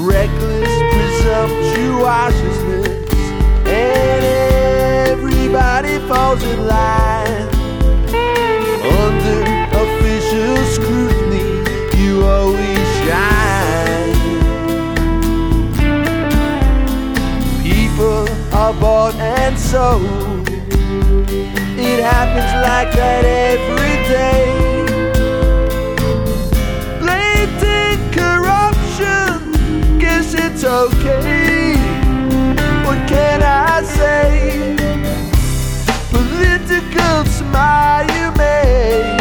reckless presumptuousness, and everybody falls in line. Under official scrutiny, you always shine. People are bought and sold. It happens like that every day. Blatant corruption, guess it's okay. What can I say? Political smile you make,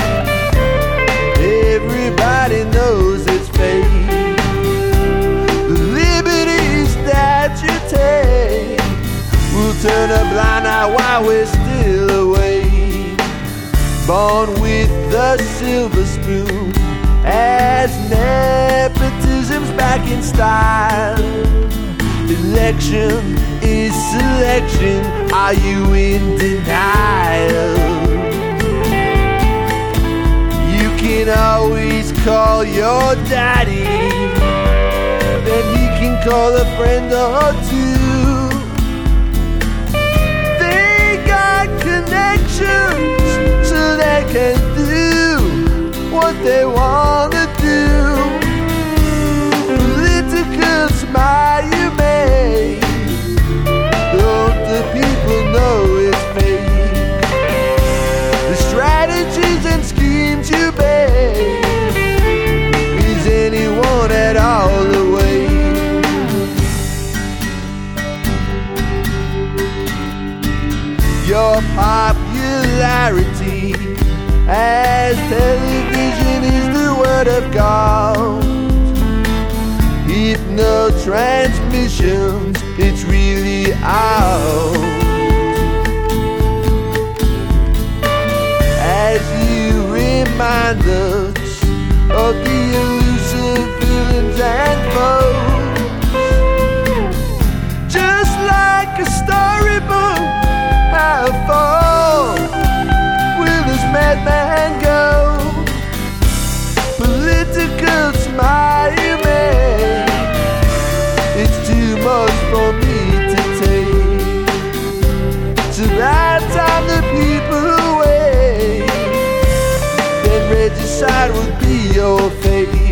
everybody knows it's fake. The liberties that you take will turn a blind eye while we're still awake. Born with the silver spoon, as nepotism's back in style. Election is selection, are you in denial? You can always call your daddy, then he can call a friend or two. They got connections, so they can do what they want to do. Political smile you make, don't the people know it's fake? The strategies and schemes you make, is anyone at all awake? Your popularity as television is the word of God. If no transmissions, it's really out. As you remind us of the elusive villains and foes, just like a storybook, how far will this madman go? Political smile you make, it's too much for me to take. So that time the people who wait, then regicide would be your fate.